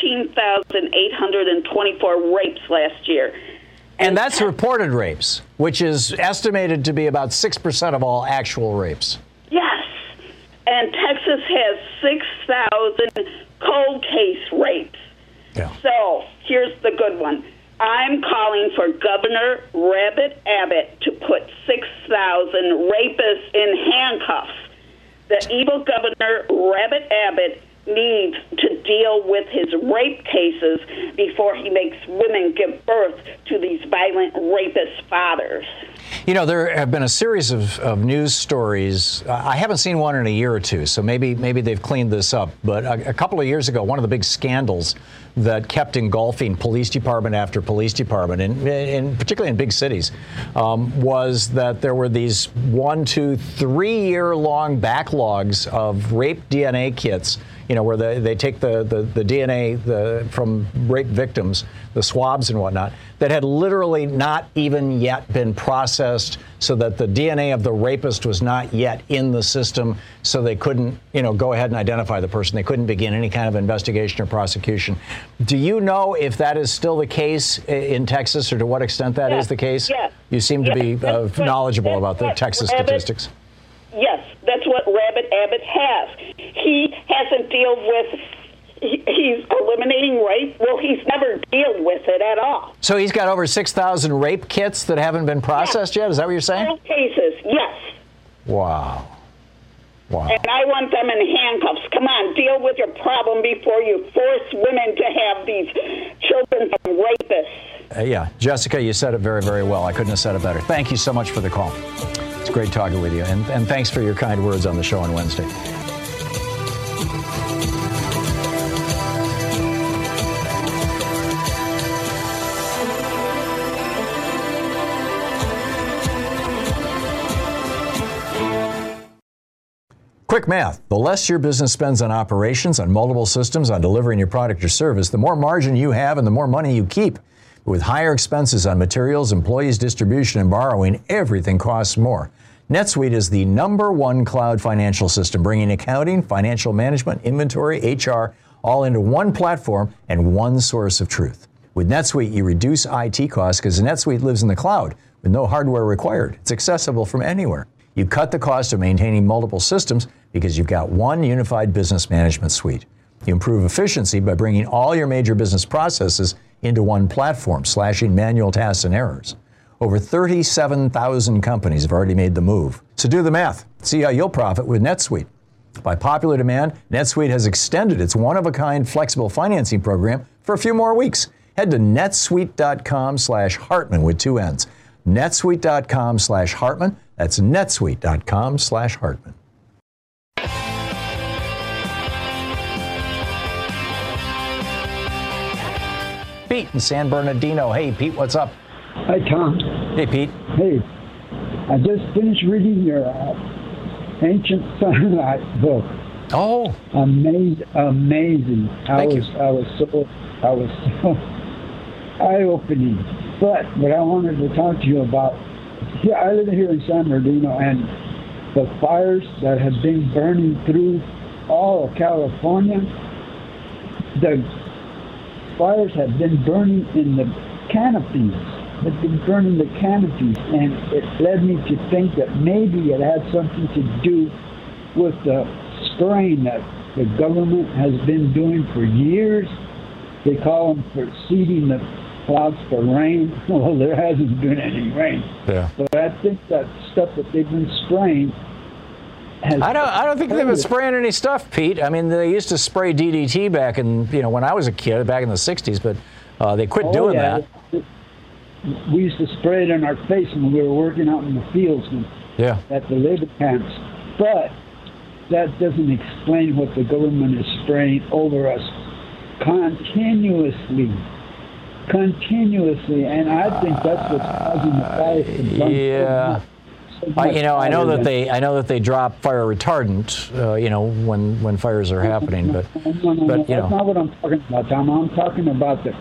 14,824 rapes last year. And that's reported rapes, which is estimated to be about 6% of all actual rapes. Yes. And Texas has 6,000 cold case rapes. Yeah. So here's the good one. I'm calling for Governor Rabid Abbott to put 6,000 rapists in handcuffs. The evil Governor Rabid Abbott needs to deal with his rape cases before he makes women give birth to these violent rapist fathers. There have been a series of news stories. I haven't seen one in a year or two, so maybe they've cleaned this up. But a couple of years ago, one of the big scandals that kept engulfing police department after police department, and particularly in big cities, was that there were these 1, 2, 3 year long backlogs of rape DNA kits where they take the DNA from rape victims, the swabs and whatnot, that had literally not even yet been processed, so that the DNA of the rapist was not yet in the system, so they couldn't, go ahead and identify the person. They couldn't begin any kind of investigation or prosecution. Do you know if that is still the case in Texas, or to what extent that is the case? Yes. You seem to be knowledgeable about the Texas statistics. Yes, that's what Rabbit Abbott has. He hasn't dealt with. He's eliminating rape. Well, he's never dealt with it at all. So he's got over 6,000 rape kits that haven't been processed yet? Is that what you're saying? 12 cases, yes. Wow. And I want them in handcuffs. Come on, deal with your problem before you force women to have these children from rapists. Yeah, Jessica, you said it very, very well. I couldn't have said it better. Thank you so much for the call. It's great talking with you. And thanks for your kind words on the show on Wednesday. Quick math. The less your business spends on operations, on multiple systems, on delivering your product or service, the more margin you have and the more money you keep. With higher expenses on materials, employees, distribution, and borrowing, everything costs more. NetSuite is the #1 cloud financial system, bringing accounting, financial management, inventory, HR, all into one platform and one source of truth. With NetSuite, you reduce IT costs because NetSuite lives in the cloud with no hardware required. It's accessible from anywhere. You cut the cost of maintaining multiple systems because you've got one unified business management suite. You improve efficiency by bringing all your major business processes into one platform, slashing manual tasks and errors. Over 37,000 companies have already made the move. So do the math. See how you'll profit with NetSuite. By popular demand, NetSuite has extended its one-of-a-kind flexible financing program for a few more weeks. Head to netsuite.com/Hartman with 2 N's. netsuite.com/Hartman. That's netsuite.com/Hartman. Pete in San Bernardino. Hey, Pete, what's up? Hi, Tom. Hey, Pete. Hey, I just finished reading your Ancient Sunlight book. Oh, amazing! I was so eye-opening. But what I wanted to talk to you about, I live here in San Bernardino, and the fires that have been burning through all of California, the fires have been burning in the canopies. They've been burning the canopies, and it led me to think that maybe it had something to do with the spraying that the government has been doing for years. They call them for seeding the clouds for rain. Well, there hasn't been any rain. Yeah. But I think that stuff that they've been spraying has... I don't think they've been spraying any stuff, Pete. I mean, they used to spray DDT back in, when I was a kid, back in the 60s, but they quit doing that. We used to spray it in our face when we were working out in the fields at the labor camps. But that doesn't explain what the government is spraying over us continuously, and I think that's what's causing the fires to burn. Yeah, I know that they drop fire retardant, when fires are happening, but that's not what I'm talking about, Tom. I'm talking about the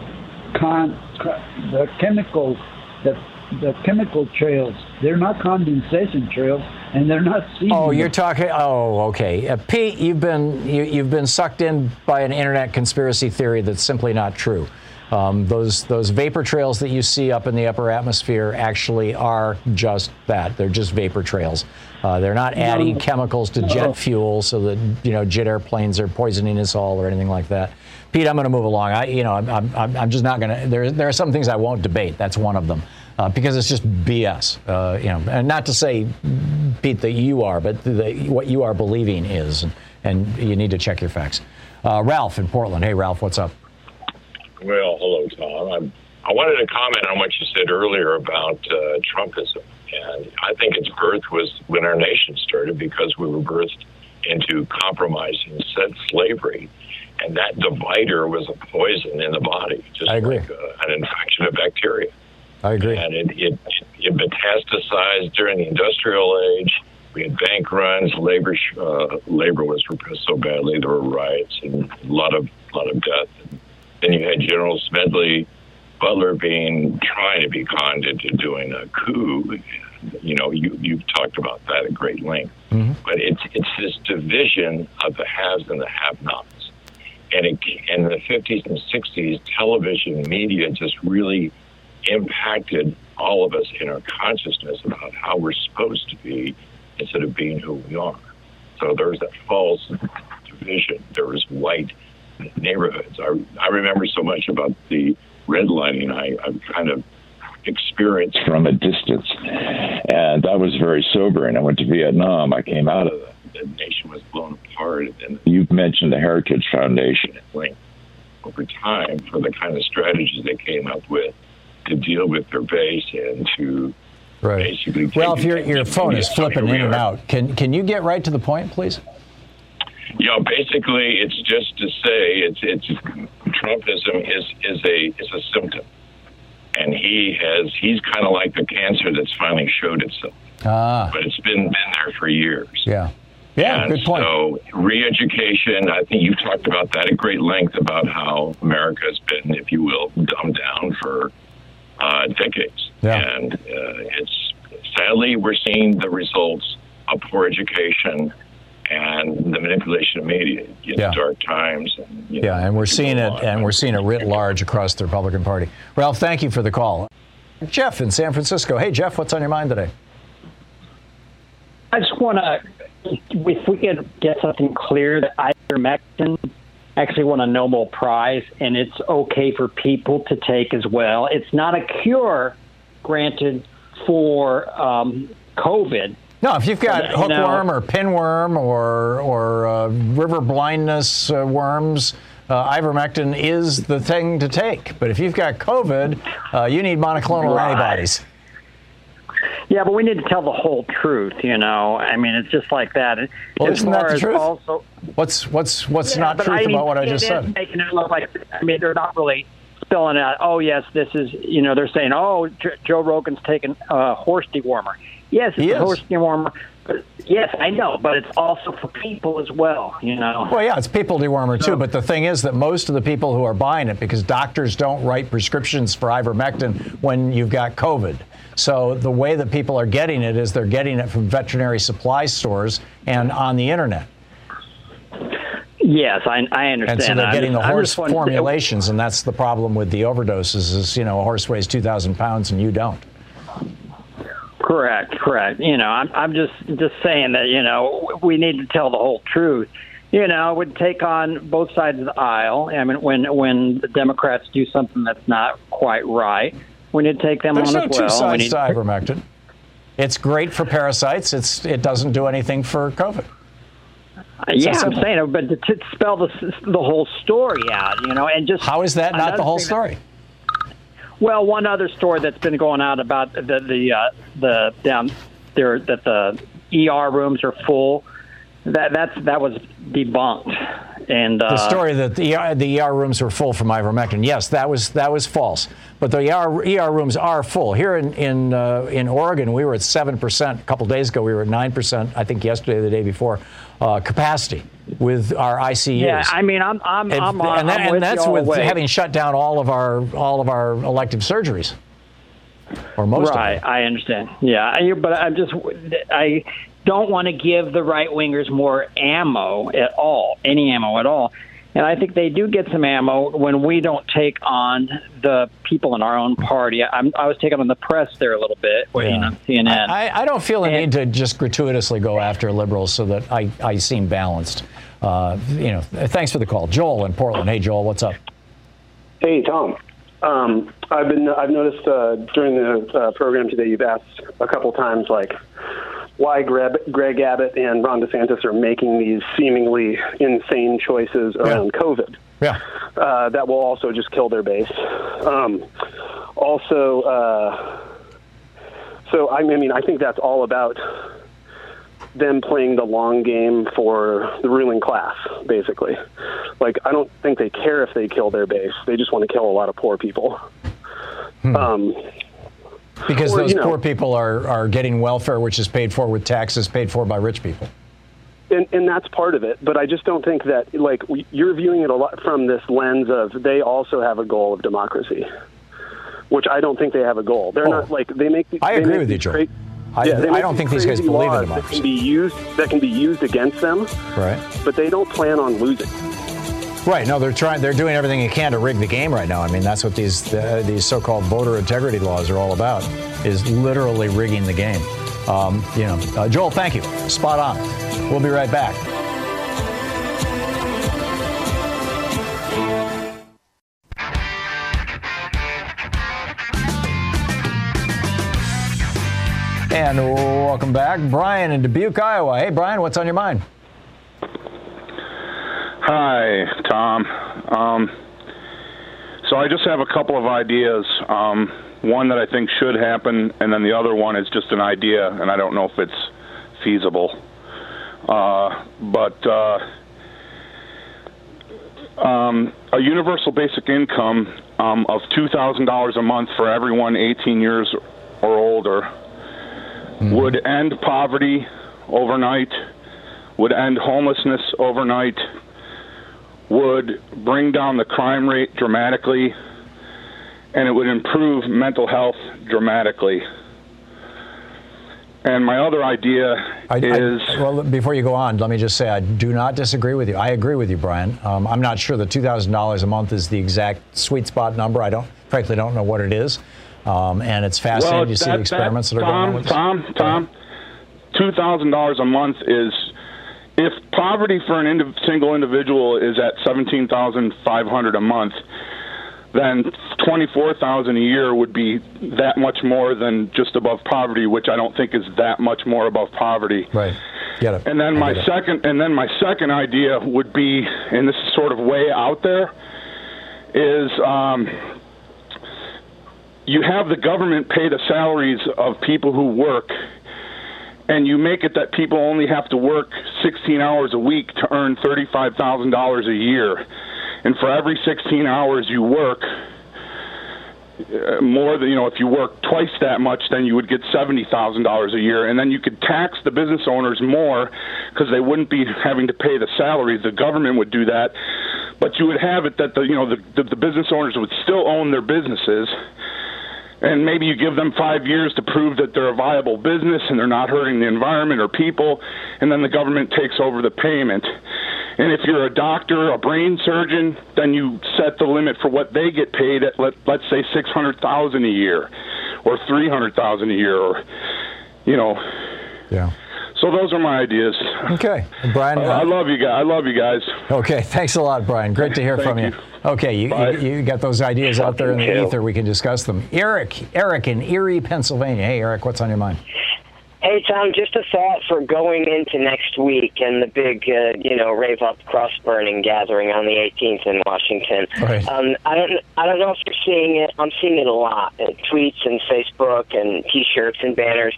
chemical trails. They're not condensation trails, and they're not seeding. Oh, you're talking. Oh, okay, Pete. You've been sucked in by an internet conspiracy theory that's simply not true. Those vapor trails that you see up in the upper atmosphere actually are just that. They're just vapor trails. They're not adding chemicals to jet fuel so that jet airplanes are poisoning us all or anything like that. Pete, I'm going to move along. I'm just not going to. There are some things I won't debate. That's one of them. Because it's just BS, and not to say, Pete, that you are, but what you are believing is, and you need to check your facts. Ralph in Portland. Hey, Ralph, what's up? Well, hello, Tom. I wanted to comment on what you said earlier about Trumpism, and I think its birth was when our nation started because we were birthed into compromising slavery, and that divider was a poison in the body, just like an infection of bacteria. I agree. And it metastasized during the industrial age, We had bank runs. Labor was repressed so badly there were riots and a lot of death. And then you had General Smedley Butler trying to be conned into doing a coup. You've talked about that at great length. Mm-hmm. But it's this division of the haves and the have-nots. And in the 50s and 60s, television media just really impacted all of us in our consciousness about how we're supposed to be instead of being who we are. So there's that false division. There was white neighborhoods. I remember so much about the redlining I've kind of experienced from a distance. And that was very sobering. I went to Vietnam. I came out of that. The nation was blown apart. And you've mentioned the Heritage Foundation at length over time for the kind of strategies they came up with to deal with their base and to basically... Well, if your phone is flipping in and out, can you get right to the point, please? Basically, it's just to say it's Trumpism is a symptom, and he's kind of like the cancer that's finally showed itself. But it's been there for years. Yeah, good point. So re-education, I think you've talked about that at great length about how America has been, if you will, dumbed down for decades. Yeah. And it's sadly we're seeing the results of poor education and the manipulation of media in dark times. And, and we're seeing it writ large across the Republican Party. Ralph, thank you for the call. Jeff in San Francisco. Hey, Jeff, what's on your mind today? I just want to, if we could get something clear, that ivermectin actually won a Nobel Prize, and it's okay for people to take as well. It's not a cure granted for COVID. No, if you've got hookworm or pinworm or river blindness worms, ivermectin is the thing to take. But if you've got COVID, you need monoclonal antibodies. Yeah, but we need to tell the whole truth, I mean, it's just like that. Well, isn't that the truth? Also, what's not truth about what I just said? Making it look like, they're not really spelling out, oh, yes, this is, they're saying, oh, Joe Rogan's taking a horse dewormer. Yes, it's a horse dewormer. But yes, I know, but it's also for people as well, Well, yeah, it's people dewormer, too. But the thing is that most of the people who are buying it, because doctors don't write prescriptions for ivermectin when you've got COVID. So the way that people are getting it is they're getting it from veterinary supply stores and on the Internet. Yes, I understand. And so they're getting the horse formulations, and that's the problem with the overdoses is, a horse weighs 2,000 pounds and you don't. Correct. I'm just saying that, we need to tell the whole truth. It would take on both sides of the aisle. I mean, when the Democrats do something that's not quite right, we need to take them on as well. There's no two sides to ivermectin. It's great for parasites. It doesn't do anything for COVID. I'm saying it, but to spell the whole story out, and just... How is that not the whole story? Well, one other story that's been going out about the down there that the ER rooms are full, that was debunked. And the story that the ER rooms were full from ivermectin, yes, that was false. But the ER rooms are full. Here in Oregon, we were at 7%. A couple days ago, we were at 9%. I think yesterday, or the day before, capacity with our ICUs. Yeah, I mean, I'm that's with having shut down all of our elective surgeries, or most of them. Right, I understand. Yeah, but I don't want to give the right-wingers more ammo at all, any ammo at all. And I think they do get some ammo when we don't take on the people in our own party. I was taking on the press there a little bit, on CNN. I don't feel the need to just gratuitously go after liberals so that I seem balanced. Thanks for the call. Joel in Portland. Hey, Joel, what's up? Hey, Tom. I've noticed during the program today you've asked a couple times, why Greg Abbott and Ron DeSantis are making these seemingly insane choices around COVID. Yeah. That will also just kill their base. I think that's all about them playing the long game for the ruling class, basically. I don't think they care if they kill their base. They just want to kill a lot of poor people. Because those poor people are getting welfare, which is paid for with taxes paid for by rich people. And that's part of it, but I just don't think that, like, you're viewing it a lot from this lens of they also have a goal of democracy, which I don't think they have a goal. They're not, like, they make... I agree with you, Joe. I don't think these guys believe in democracy. That can be used against them, right? But they don't plan on losing. Right. No, they're doing everything they can to rig the game right now. I mean, that's what these so-called voter integrity laws are all about, is literally rigging the game. Joel, thank you. Spot on. We'll be right back. And welcome back. Brian in Dubuque, Iowa. Hey, Brian, what's on your mind? Hi, Tom. So I just have a couple of ideas. One that I think should happen, and then the other one is just an idea, and I don't know if it's feasible. A universal basic income of $2,000 a month for everyone 18 years or older would end poverty overnight, would end homelessness overnight, would bring down the crime rate dramatically, and it would improve mental health dramatically. And my other idea is... Well, before you go on, let me just say I do not disagree with you. I agree with you, Brian. I'm not sure the $2,000 a month is the exact sweet spot number. I frankly don't know what it is. And it's fascinating to see the experiments that are going on with this. Tom, $2,000 a month is... If poverty for a single individual is at $17,500 a month, then $24,000 a year would be that much more than just above poverty, which I don't think is that much more above poverty. Right. Get it. And then my second idea would be, and this is sort of way out there, is you have the government pay the salaries of people who work, and you make it that people only have to work 16 hours a week to earn $35,000 a year. And for every 16 hours you work, more than, if you work twice that much, then you would get $70,000 a year. And then you could tax the business owners more because they wouldn't be having to pay the salaries. The government would do that. But you would have it that the business owners would still own their businesses. And maybe you give them 5 years to prove that they're a viable business and they're not hurting the environment or people, and then the government takes over the payment. And if you're a doctor, a brain surgeon, then you set the limit for what they get paid at, let's say, $600,000 a year, or $300,000 a year, or, Yeah. So those are my ideas. Okay, Brian. I love you guys. Okay, thanks a lot, Brian. Great to hear from you. Okay, you got those ideas out there in the ether. We can discuss them. Eric in Erie, Pennsylvania. Hey, Eric, what's on your mind? Hey, Tom, just a thought for going into next week and the big, Rave Up Cross-Burning gathering on the 18th in Washington. Right. I don't know if you're seeing it. I'm seeing it a lot in tweets and Facebook and T-shirts and banners.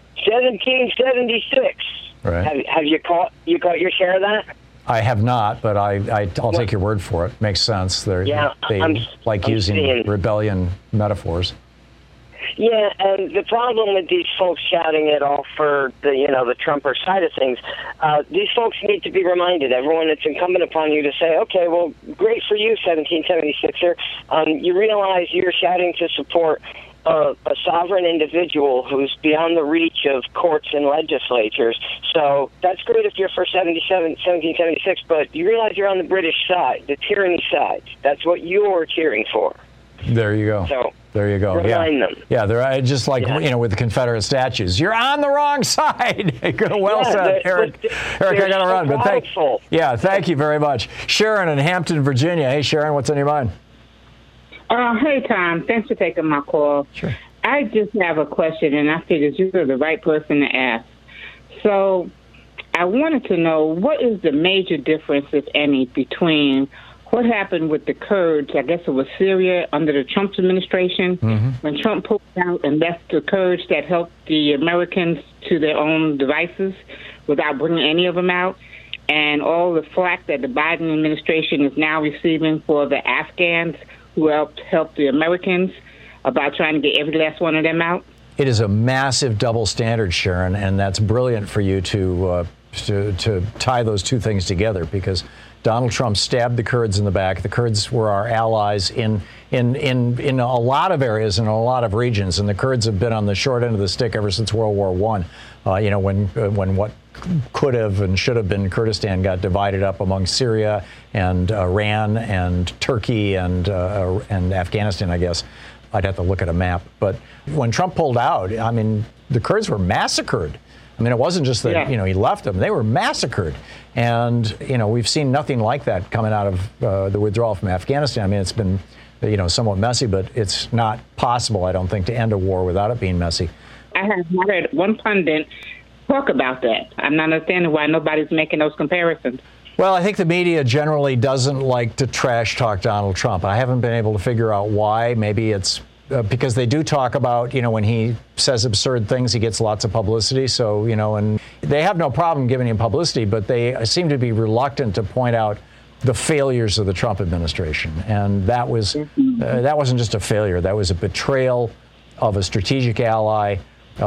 1776. Right. Have you caught your share of that? I have not, but I'll take your word for it. Makes sense. They like using rebellion metaphors. Yeah, and the problem with these folks shouting it all for the Trumper side of things, these folks need to be reminded. Everyone, it's incumbent upon you to say, okay, well, great for you, 1776er. You realize you're shouting to support a sovereign individual who's beyond the reach of courts and legislatures. So that's great if you're for 1776, but you realize you're on the British side, the tyranny side. That's what you're cheering for. There you go. So there you go. Remind them. Yeah, they're just like, with the Confederate statues. You're on the wrong side. Well said, Eric. Eric, I got to run. But thank you very much. Sharon in Hampton, Virginia. Hey, Sharon, what's on your mind? Hey, Tom. Thanks for taking my call. Sure. I just have a question, and I figured you were the right person to ask. So I wanted to know, what is the major difference, if any, between what happened with the Kurds, I guess it was Syria, under the Trump administration, when Trump pulled out and left the Kurds that helped the Americans to their own devices without bringing any of them out, and all the flack that the Biden administration is now receiving for the Afghans who helped the Americans. about trying to get every last one of them out? It is a massive double standard, Sharon, and that's brilliant for you to tie those two things together, because Donald Trump stabbed the Kurds in the back. The Kurds were our allies in a lot of areas and a lot of regions, and the Kurds have been on the short end of the stick ever since World War I. When what could have and should have been Kurdistan got divided up among Syria and Iran and Turkey and Afghanistan, I guess. I'd have to look at a map. But when Trump pulled out, I mean, the Kurds were massacred. I mean, it wasn't just that, he left them. They were massacred. And, we've seen nothing like that coming out of the withdrawal from Afghanistan. I mean, it's been, somewhat messy, but it's not possible, I don't think, to end a war without it being messy. I have heard one pundit talk about that. I'm not understanding why nobody's making those comparisons. Well, I think the media generally doesn't like to trash talk Donald Trump. I haven't been able to figure out why. Maybe it's because they do talk about, when he says absurd things, he gets lots of publicity. So, and they have no problem giving him publicity, but they seem to be reluctant to point out the failures of the Trump administration. And that wasn't just a failure. That was a betrayal of a strategic ally,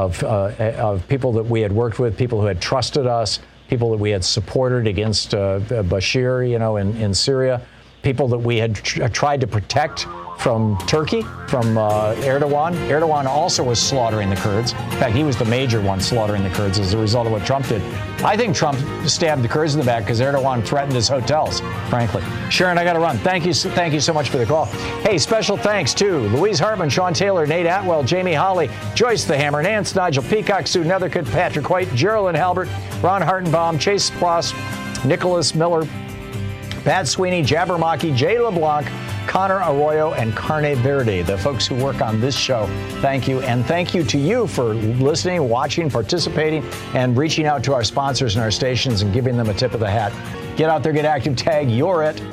of people that we had worked with, people who had trusted us, people that we had supported against Bashir, in Syria, people that we had tried to protect from Turkey, from Erdogan. Erdogan also was slaughtering the Kurds. In fact, he was the major one slaughtering the Kurds as a result of what Trump did. I think Trump stabbed the Kurds in the back because Erdogan threatened his hotels, frankly. Sharon, I got to run. Thank you so much for the call. Hey, special thanks to Louise Hartman, Sean Taylor, Nate Atwell, Jamie Holly, Joyce the Hammer, Nance, Nigel Peacock, Sue Nethercutt, Patrick White, Geraldine Halbert, Ron Hartenbaum, Chase Spross, Nicholas Miller, Pat Sweeney, Jabbermocky, Jay LeBlanc, Connor Arroyo, and Carne Verde, the folks who work on this show. Thank you. And thank you to you for listening, watching, participating, and reaching out to our sponsors and our stations and giving them a tip of the hat. Get out there, get active, tag, you're it.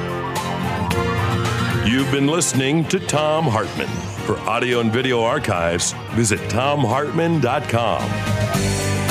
You've been listening to Thom Hartmann. For audio and video archives, visit thomhartmann.com.